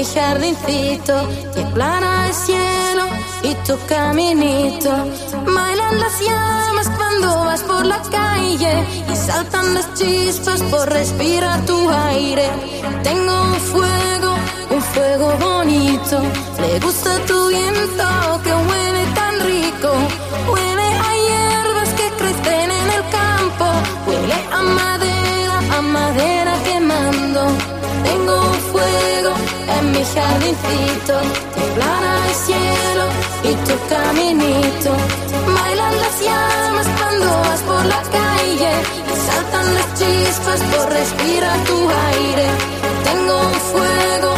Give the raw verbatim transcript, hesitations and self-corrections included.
mi jardincito, que plana el cielo y tu caminito. Bailan las llamas cuando vas por la calle y saltan las chispas por respirar tu aire. Tengo un fuego, un fuego bonito. Le gusta tu viento que huele tan rico. Huele a hierbas que crecen en el campo. Huele a madera, a madera quemando. Tengo un fuego en mi jardincito, que plana el cielo y tu caminito. Bailan las llamas cuando vas por la calle y saltan las chispas por respirar tu aire. Tengo un fuego